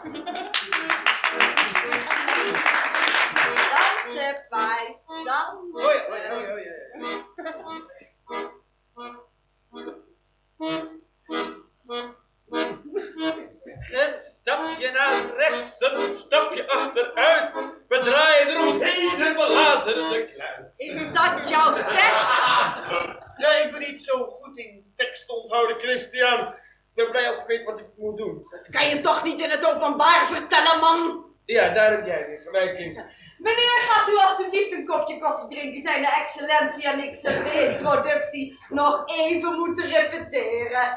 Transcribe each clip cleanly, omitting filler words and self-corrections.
Dansen, Pijs, dansen. Een stapje naar rechts, een stapje achteruit. We draaien eromheen en we lazeren de kluit. Is dat jouw tekst? Ja, ik ben niet zo goed in tekst onthouden, Christian. Ik ben blij als ik weet wat ik moet doen. Kan je toch niet in het openbaar vertellen, man? Ja, daar heb jij weer gelijk in. Meneer, gaat u alstublieft een kopje koffie drinken? Zijn excellentie en ik zijn introductie nog even moeten repeteren.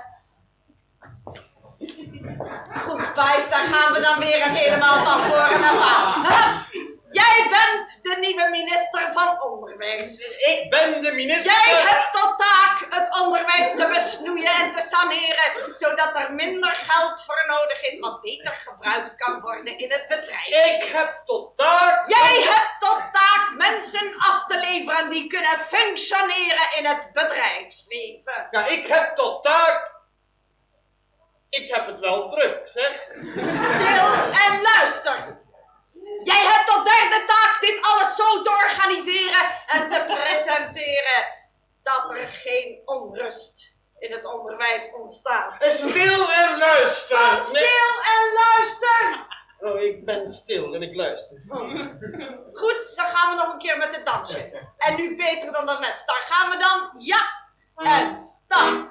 Goed, Pijs, daar gaan we dan weer helemaal van voren af aan. Jij bent de nieuwe minister van Onderwijs. Ik ben de minister. Jij hebt tot taak het onderwijs te besnoeien en te saneren, zodat er minder geld voor nodig is, wat beter gebruikt kan worden in het bedrijf. Ik heb tot taak. Jij hebt tot taak mensen af te leveren die kunnen functioneren in het bedrijfsleven. Ja, ik heb tot taak. Ik heb het wel druk, zeg. Stil en luister. Jij hebt tot derde taak dit alles zo te organiseren en te presenteren dat er geen onrust in het onderwijs ontstaat. Stil en luister. Stil en luister. Oh, ik ben stil en ik luister. Goed, dan gaan we nog een keer met het dansje. En nu beter dan daarnet. Daar gaan we dan. Ja. En stap.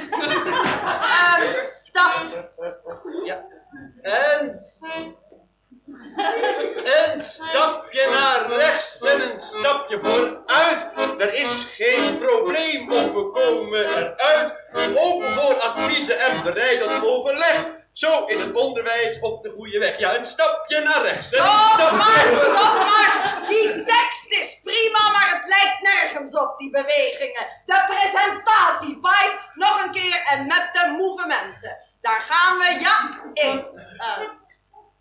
En stap. Ja. En een stapje naar rechts en een stapje vooruit. Er is geen probleem of we komen eruit. Open voor adviezen en bereid tot overleg. Zo is het onderwijs op de goede weg. Ja, een stapje naar rechts. Stop maar. Die tekst is prima, maar het lijkt nergens op, die bewegingen. De presentatie, Pijs, nog een keer en met de movementen. Daar gaan we, ja, in, uit.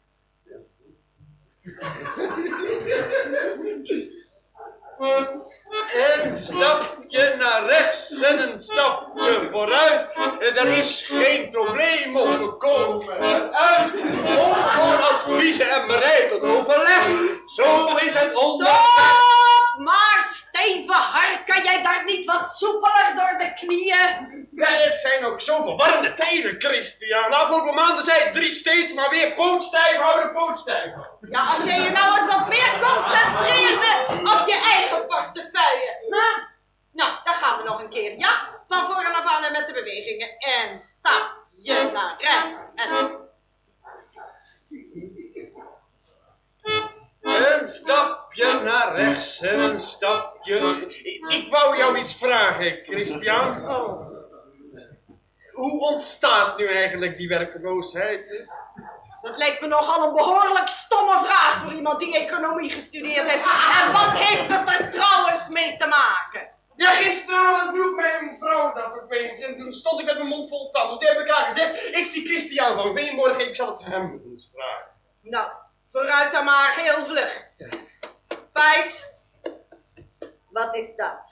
Een stapje naar rechts en een stapje vooruit. Er is geen probleem of we komen eruit. Open voor adviezen en bereid tot overleg. Zo is het onderwijs. Stop maar, Steven Hart, kan jij daar niet wat soepeler door de knieën? Ja, het zijn ook zo verwarrende tijden, Christian. Afgelopen maanden zei het 3 steeds, maar weer pootstijf houden, pootstijf houden. Ja, als jij je nou eens wat meer concentreerde op je eigen portefeuille. Nou, daar gaan we nog een keer. Ja, van voren af aan en met de bewegingen. En stapje naar rechts. En... Een stapje naar rechts en een stapje... Ik wou jou iets vragen, Christian. Oh. Hoe ontstaat nu eigenlijk die werkloosheid? Dat lijkt me nogal een behoorlijk stomme vraag voor iemand die economie gestudeerd heeft. En wat heeft het er trouwens mee te maken? Ja, gisteravond vroeg mijn vrouw dat opeens en toen stond ik met mijn mond vol tanden. Toen heb ik haar gezegd, ik zie Christian van Veenborg, ik zal het hem eens vragen. Nou, vooruit dan maar, heel vlug. Pijs, wat is dat?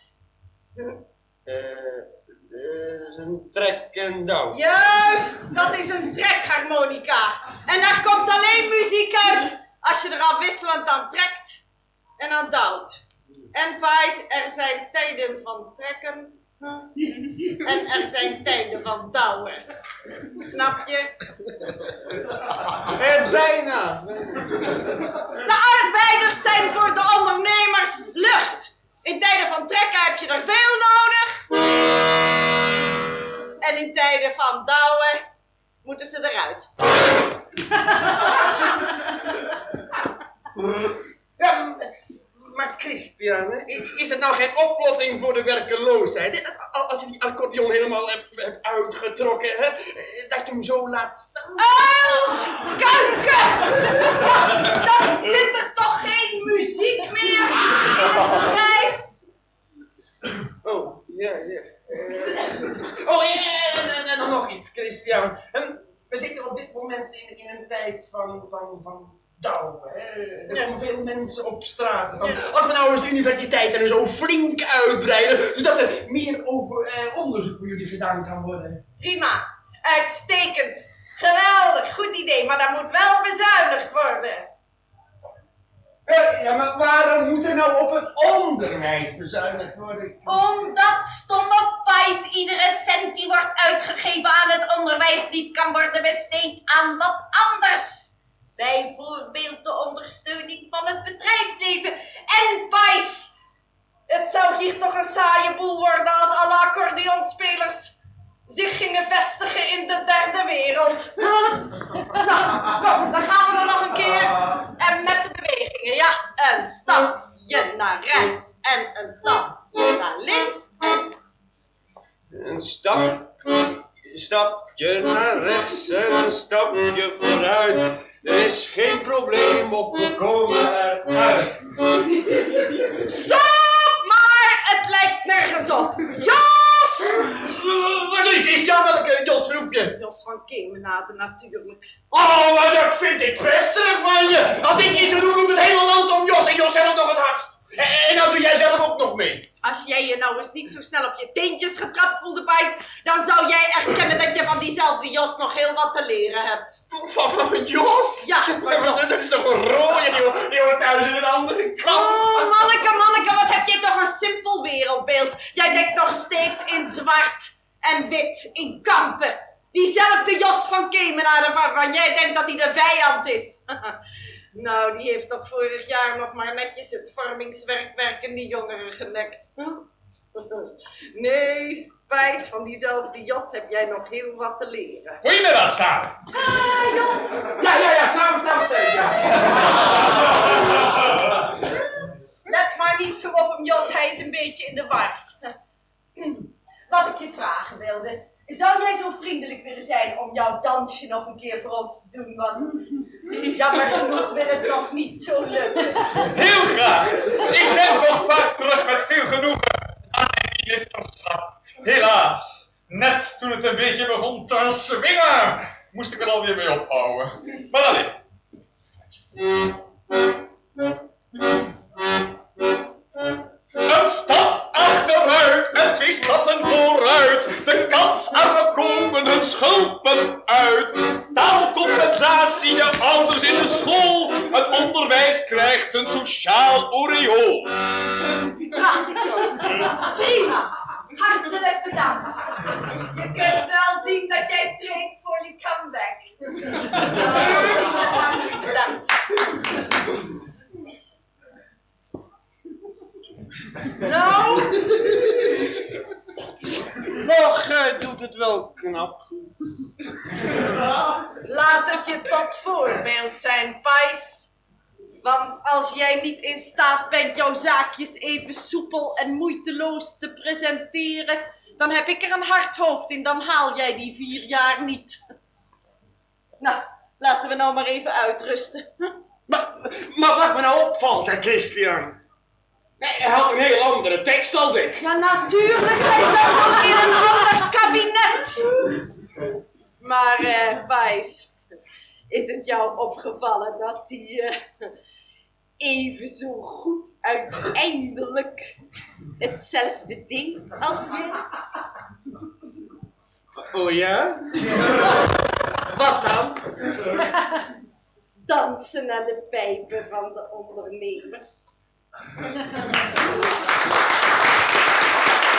Is een trek en douw. Juist, dat is een trekharmonica. En daar komt alleen muziek uit als je er afwisselend aan trekt en aan douwt. En Pijs, er zijn tijden van trekken en er zijn tijden van douwen. Snap je? Bijna. De arbeiders zijn voor de ondernemers lucht. In tijden van trekken heb je er veel nodig. En in tijden van douwen moeten ze eruit. Ja, maar Christian, is het nou geen oplossing voor de werkeloosheid? Als je die accordeon helemaal hebt uitgetrokken, hè? Dat je hem zo laat staan. Uilskuiken! Dan zit er toch geen muziek meer in het bedrijf? Oh, ja. Oh, ja, en dan nog iets, Christian. We zitten op dit moment in een tijd van douwen. Er komen veel mensen op straat. Dus als we nou eens de universiteiten er zo flink uitbreiden, zodat er meer onderzoek voor jullie gedaan kan worden. Prima, uitstekend, geweldig, goed idee. Maar dan moet wel Ja, maar waarom moet er nou op het onderwijs bezuinigd worden? Omdat stomme Pais iedere cent die wordt uitgegeven aan het onderwijs niet kan worden besteed aan wat anders. Bijvoorbeeld de ondersteuning van het bedrijfsleven. En Pais, het zou hier toch een saaie boel worden als alle accordeonspelers zich gingen vestigen in de derde wereld. Nou, kom, dan gaan we er nog een keer. En met de bewegingen, ja. Een stapje naar rechts en een stapje naar links. Een stapje naar rechts en een stapje vooruit. Er is geen probleem of we komen eruit. Stop maar! Het lijkt nergens op. Jos! Wat doe je, Christian? Welke Jos roep je? Jos van Kemenade natuurlijk. Oh, maar dat vind ik pesterig van je. Als ik iets doe, roept het hele land om Jos en Jos zelf nog het hardst. En nou doe jij zelf ook nog mee. Als jij je nou eens niet zo snel op je teentjes getrapt voelde, Pais, dan zou jij erkennen dat je van diezelfde Jos nog heel wat te leren hebt. Van Jos? Ja, van Jos. Dat is toch een rooie, die hoort thuis in een andere kant. Oh, manneke, wat heb je toch een simpel wereldbeeld. Jij denkt nog steeds in zwart en wit, in kampen. Diezelfde Jos van Kemenade waarvan jij denkt dat hij de vijand is. Nou, die heeft toch vorig jaar nog maar netjes het vormingswerk in die jongeren genekt. Nee, Pais, van diezelfde Jos heb jij nog heel wat te leren. Goedemiddag samen. Ah, Jos! Ja, samen. Ja. Let maar niet zo op hem, Jos, hij is een beetje in de war. Wat ik je vragen wilde, zou jij zo vriendelijk willen zijn om jouw dansje nog een keer voor ons te doen, want jammer genoeg wil het nog niet zo lukken. Heel graag. Ik denk nog vaak terug met veel genoegen aan mijn ministerschap. Helaas, net toen het een beetje begon te swingen, moest ik er alweer mee ophouden. Maar alleen. Een stap achteruit en 2 stappen vooruit. De kansarmen komen hun schulpen uit. Taalcompensatie, de ouders in de school. Het onderwijs krijgt een sociaal aureool. Prachtig, Jos. Prima. Hartelijk bedankt. Je kunt wel zien dat jij traint voor je comeback. Hartelijk bedankt. Nou? Nog doet het wel knap. Laat het je tot voorbeeld zijn, Pais. Want als jij niet in staat bent jouw zaakjes even soepel en moeiteloos te presenteren, dan heb ik er een hard hoofd in, dan haal jij die 4 jaar niet. Nou, laten we nou maar even uitrusten. Maar wat me nou opvalt, hè, Christian? Nee, hij had een heel andere tekst als ik. Ja, natuurlijk, hij zat nog in een ander kabinet. Maar, Pais, is het jou opgevallen dat hij even zo goed uiteindelijk hetzelfde deed als jij? Oh ja? Wat dan? Dansen naar de pijpen van de ondernemers.